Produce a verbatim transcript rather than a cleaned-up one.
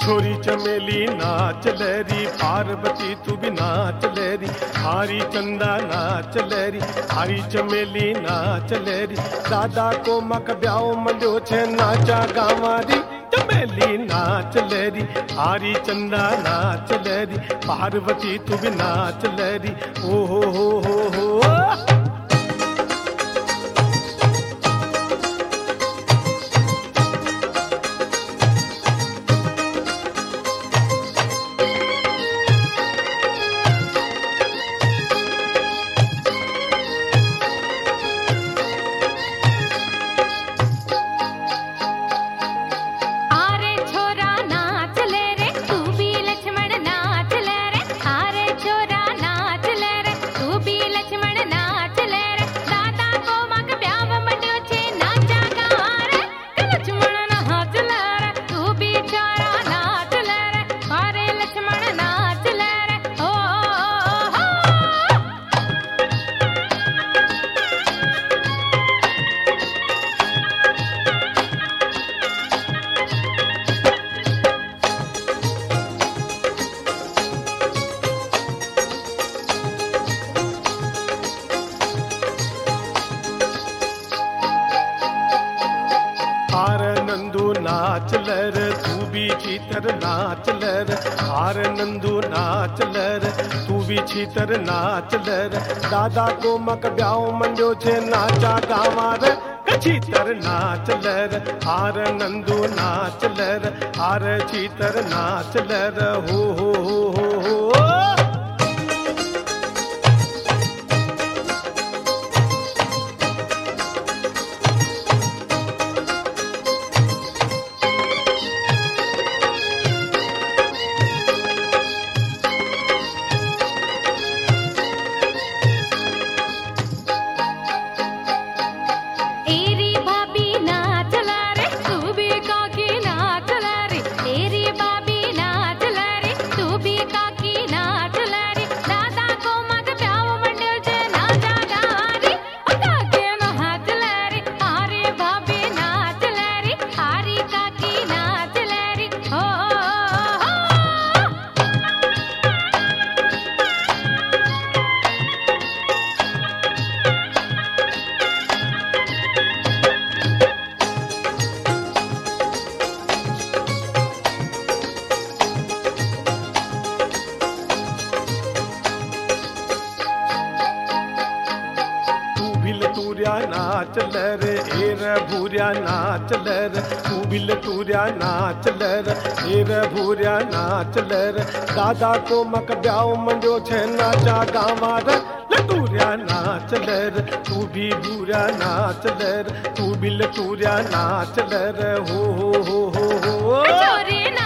छोरी चमेली नाच लहरी, पार्वती तू भी नाच लहरी, हारी चंदा नाच लहरी, हारी चमेली नाच लहरी, दादा को मक ब्याओ मंडियो छे नाचा गावारी, चमेली नाच लहरी, हारी चंदा नाच लहरी, पार्वती तू भी नाच लहरी, ओ हो हो हो हो। नाच लर तू भी चीतर नाच लर, हार नंदू नाच लर तू भी चीतर नाच लर, दादा को मक ब्याओ मंडियो छे नाचा गावार, चीतर नाच लर, हार नंदू नाच लर, हार चीतर नाच लर, हो हो हो हो हो। नाच लर हेर भूरिया नाच लर, तू भी लटूरिया नाच लर, हेर भूरिया नाच लर, दादा को मक ब्याओ मंडियो छे नाचा गावार, लटूरिया नाच लर तू भी भूरिया नाच लर, तू भी लटूरिया नाच लर, हो हो हो हो हो।